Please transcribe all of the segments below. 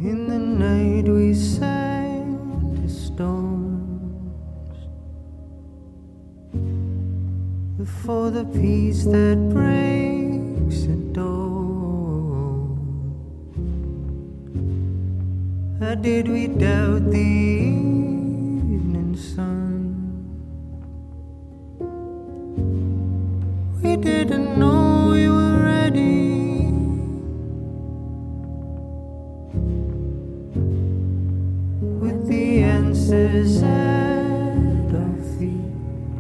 In the night we sang to storms before the peace that breaks the dawn. How did we doubt the evening sun? We didn't know we were ready. With the answers at our feet,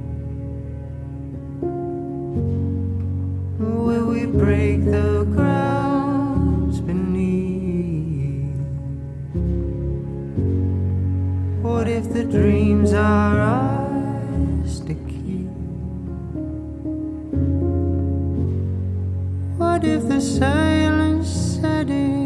will we break the grounds beneath? What if the dreams are ours to keep? What if the silence said it?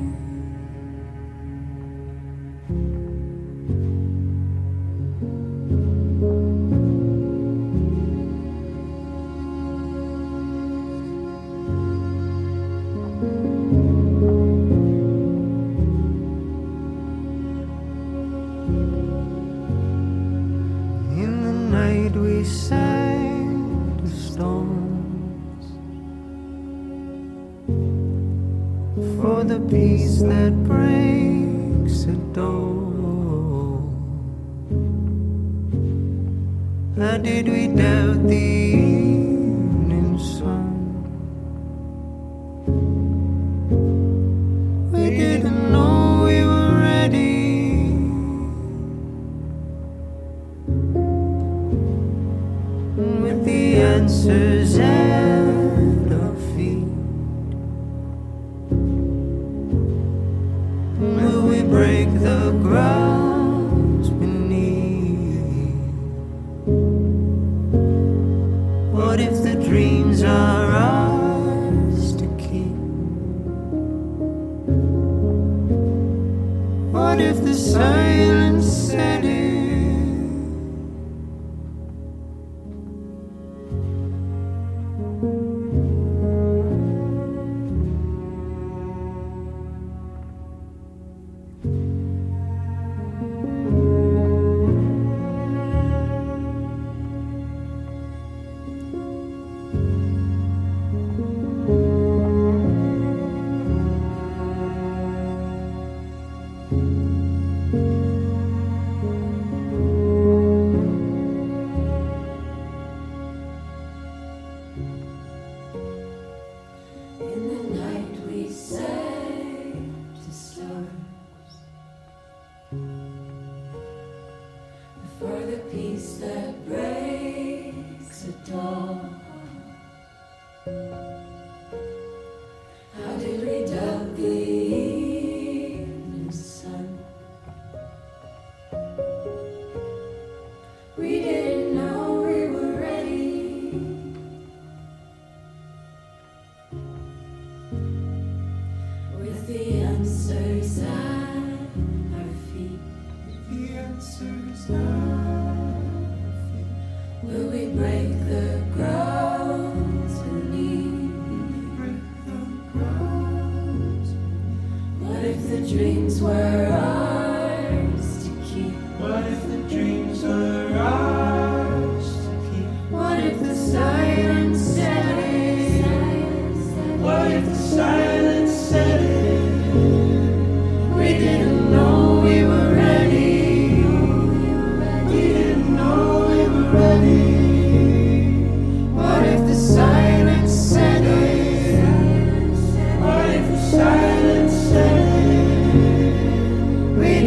We sang to storms for the peace that breaks the dawn. How did we doubt the evening sun? We didn't know we were ready. With the answers at our feet, will we break the grounds beneath? What if the dreams are ours to keep? What if the silence said it? For the peace that breaks the dawn. How did we doubt the evening sun? We didn't know we were ready. With the answers at our feet. The answers will we break the grounds beneath? What if the dreams were ours to keep? What if the dreams were ours to keep? What if the silence said it? What if the silence said it? We didn't know we were ready. We didn't know we were ready. What if the silence said it? What if the silence said it? We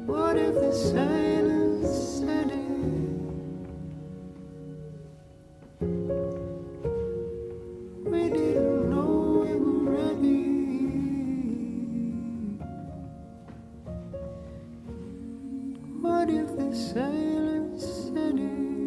What if the sailors said it? We didn't know we were ready. What if the sailors said it?